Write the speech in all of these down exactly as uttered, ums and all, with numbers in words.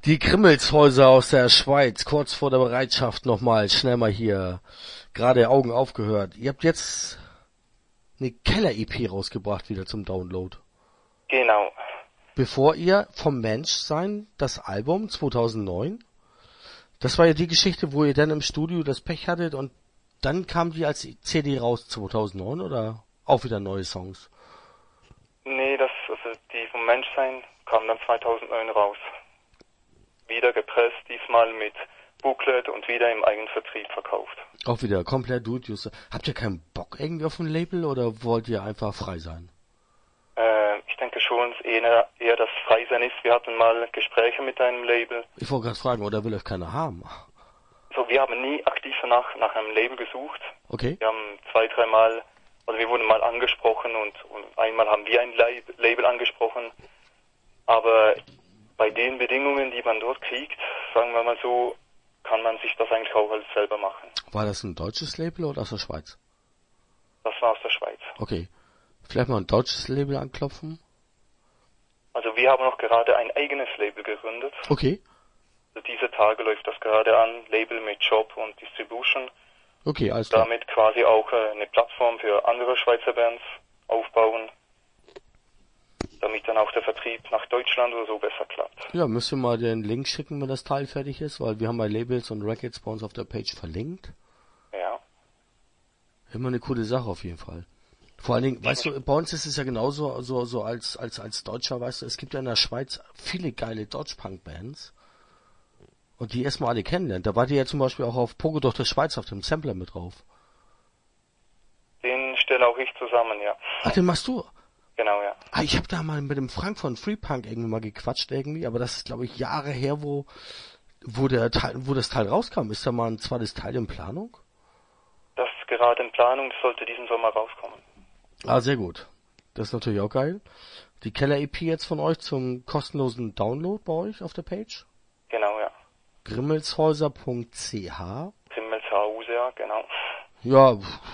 Die Grimmelshäuser aus der Schweiz, kurz vor der Bereitschaft nochmal, schnell mal hier, gerade Augen aufgehört. Ihr habt jetzt eine Keller-E P rausgebracht wieder zum Download. Genau. Bevor ihr vom Menschsein, das Album zweitausendneun, das war ja die Geschichte, wo ihr dann im Studio das Pech hattet und dann kam die als C D raus zweitausendneun oder auch wieder neue Songs? Nee, das, also die vom Menschsein kam dann zweitausendneun raus. Wieder gepresst, diesmal mit Booklet und wieder im Eigenvertrieb verkauft. Auch wieder komplett do-it-yourself. Habt ihr keinen Bock irgendwie auf ein Label oder wollt ihr einfach frei sein? Äh, ich denke schon, es eher, eher das Freisein ist. Wir hatten mal Gespräche mit einem Label. Ich wollte gerade fragen, oder will euch keiner haben? So, wir haben nie aktiv nach, nach einem Label gesucht. Okay. Wir haben zwei, dreimal, also wir wurden mal angesprochen und, und einmal haben wir ein Label angesprochen. Aber bei den Bedingungen, die man dort kriegt, sagen wir mal so, kann man sich das eigentlich auch alles selber machen. War das ein deutsches Label oder aus der Schweiz? Das war aus der Schweiz. Okay. Vielleicht mal ein deutsches Label anklopfen? Also wir haben noch gerade ein eigenes Label gegründet. Okay. Also diese Tage läuft das gerade an, Label mit Shop und Distribution. Okay, alles klar. Damit quasi auch äh, eine Plattform für andere Schweizer Bands aufbauen, damit dann auch der Vertrieb nach Deutschland oder so besser klappt. Ja, müsst ihr mal den Link schicken, wenn das Teil fertig ist, weil wir haben bei Labels und Records bei uns auf der Page verlinkt. Ja. Immer eine coole Sache auf jeden Fall. Vor allen Dingen, weißt du, bei uns ist es ja genauso, so, so als, als, als Deutscher, weißt du, es gibt ja in der Schweiz viele geile Deutsch-Punk-Bands. Und die erstmal alle kennenlernen. Da wart ihr ja zum Beispiel auch auf Pogo durch der Schweiz auf dem Sampler mit drauf. Den stelle auch ich zusammen, ja. Ach, den machst du? Genau, ja. Ah, ich habe da mal mit dem Frank von Free Punk irgendwie mal gequatscht irgendwie, aber das ist, glaube ich, Jahre her, wo, wo der Teil, wo das Teil rauskam. Ist da mal ein zweites Teil in Planung? Das ist gerade in Planung, das sollte diesen Sommer rauskommen. Ah, sehr gut. Das ist natürlich auch geil. Die Keller-E P jetzt von euch zum kostenlosen Download bei euch auf der Page? Genau, ja. grimmelshäuser punkt c h Grimmelshause, ja, genau. Ja,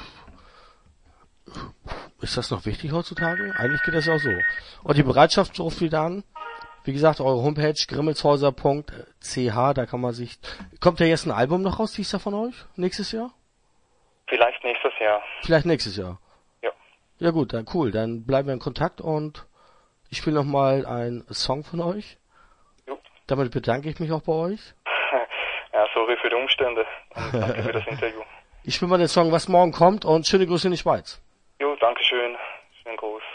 ist das noch wichtig heutzutage? Eigentlich geht das ja auch so. Und die Bereitschaft ruft wieder an. Wie gesagt, eure Homepage grimmelshäuser punkt c h, da kann man sich... Kommt ja jetzt ein Album noch raus, dies Jahr von euch? Nächstes Jahr? Vielleicht nächstes Jahr. Vielleicht nächstes Jahr. Ja. Ja gut, dann cool. Dann bleiben wir in Kontakt und ich spiele nochmal einen Song von euch. Jo. Damit bedanke ich mich auch bei euch. Ja, sorry für die Umstände. Und danke für das Interview. Ich spiele mal den Song, was morgen kommt und schöne Grüße in die Schweiz. Jo, danke schön. Schönen Gruß.